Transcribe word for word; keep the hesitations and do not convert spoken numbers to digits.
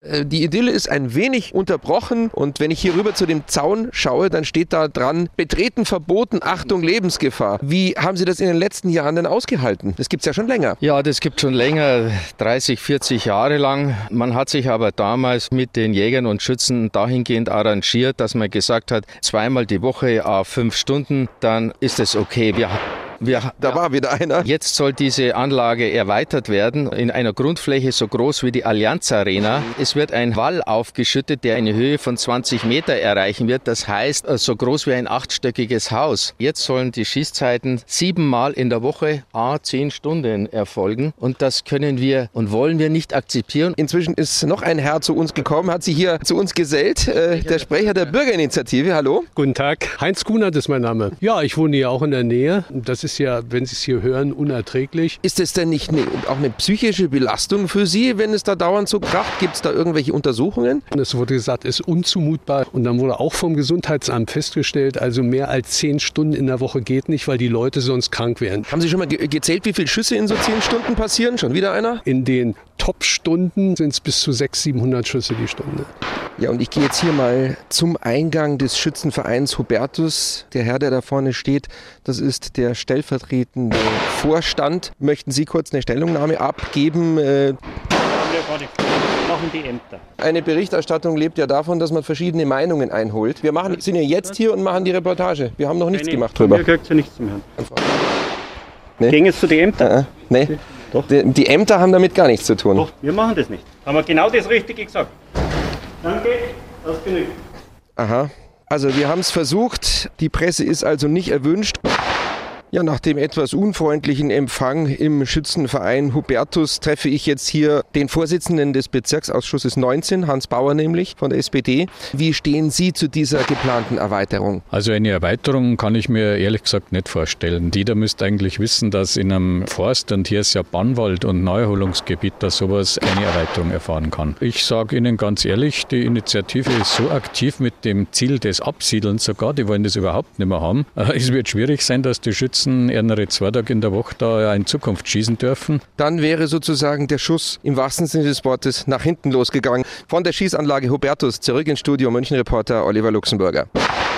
Die Idylle ist ein wenig unterbrochen und wenn ich hier rüber zu dem Zaun schaue, dann steht da dran, betreten verboten, Achtung, Lebensgefahr. Wie haben Sie das in den letzten Jahren denn ausgehalten? Das gibt es ja schon länger. Ja, das gibt schon länger, dreißig, vierzig Jahre lang. Man hat sich aber damals mit den Jägern und Schützen dahingehend arrangiert, dass man gesagt hat, zweimal die Woche auf fünf Stunden, dann ist es okay. Wir Wir, da war wieder einer. Jetzt soll diese Anlage erweitert werden in einer Grundfläche so groß wie die Allianz Arena. Es wird ein Wall aufgeschüttet, der eine Höhe von zwanzig Meter erreichen wird. Das heißt, so groß wie ein achtstöckiges Haus. Jetzt sollen die Schießzeiten siebenmal in der Woche à zehn Stunden erfolgen. Und das können wir und wollen wir nicht akzeptieren. Inzwischen ist noch ein Herr zu uns gekommen, hat sich hier zu uns gesellt. Äh, der Sprecher der Bürgerinitiative. Hallo. Guten Tag. Heinz Kunert ist mein Name. Ja, ich wohne hier auch in der Nähe. Das ist ist ja, wenn Sie es hier hören, unerträglich. Ist es denn nicht eine, auch eine psychische Belastung für Sie, wenn es da dauernd so kracht? Gibt es da irgendwelche Untersuchungen? Es wurde gesagt, es ist unzumutbar. Und dann wurde auch vom Gesundheitsamt festgestellt, also mehr als zehn Stunden in der Woche geht nicht, weil die Leute sonst krank werden. Haben Sie schon mal ge- gezählt, wie viele Schüsse in so zehn Stunden passieren? Schon wieder einer? In den Top-Stunden sind es bis zu sechshundert, siebenhundert Schüsse die Stunde. Ja, und ich gehe jetzt hier mal zum Eingang des Schützenvereins Hubertus. Der Herr, der da vorne steht, das ist der stellvertretende Vorstand. Möchten Sie kurz eine Stellungnahme abgeben? Äh, machen die Ämter. Eine Berichterstattung lebt ja davon, dass man verschiedene Meinungen einholt. Wir machen, sind ja jetzt hier und machen die Reportage. Wir haben noch nichts Keine, gemacht drüber. Hier kriegt ihr nichts zum Hören. Nee. Gehen jetzt zu den Ämtern? Uh-uh. Nee. Doch. Die, die Ämter haben damit gar nichts zu tun. Doch, wir machen das nicht. Haben wir genau das Richtige gesagt. Danke, das genügt. Aha. Also wir haben es versucht. Die Presse ist also nicht erwünscht. Ja, nach dem etwas unfreundlichen Empfang im Schützenverein Hubertus treffe ich jetzt hier den Vorsitzenden des Bezirksausschusses neunzehn, Hans Bauer nämlich, von der S P D. Wie stehen Sie zu dieser geplanten Erweiterung? Also eine Erweiterung kann ich mir ehrlich gesagt nicht vorstellen. Jeder müsste eigentlich wissen, dass in einem Forst, und hier ist ja Bannwald und Neuerholungsgebiet, dass sowas eine Erweiterung erfahren kann. Ich sage Ihnen ganz ehrlich, die Initiative ist so aktiv mit dem Ziel des Absiedelns sogar, die wollen das überhaupt nicht mehr haben. Es wird schwierig sein, dass die Schützen eher zwei Tage in der Woche da in Zukunft schießen dürfen. Dann wäre sozusagen der Schuss im wahrsten Sinne des Wortes nach hinten losgegangen. Von der Schießanlage Hubertus zurück ins Studio, München-Reporter Oliver Luxemburger.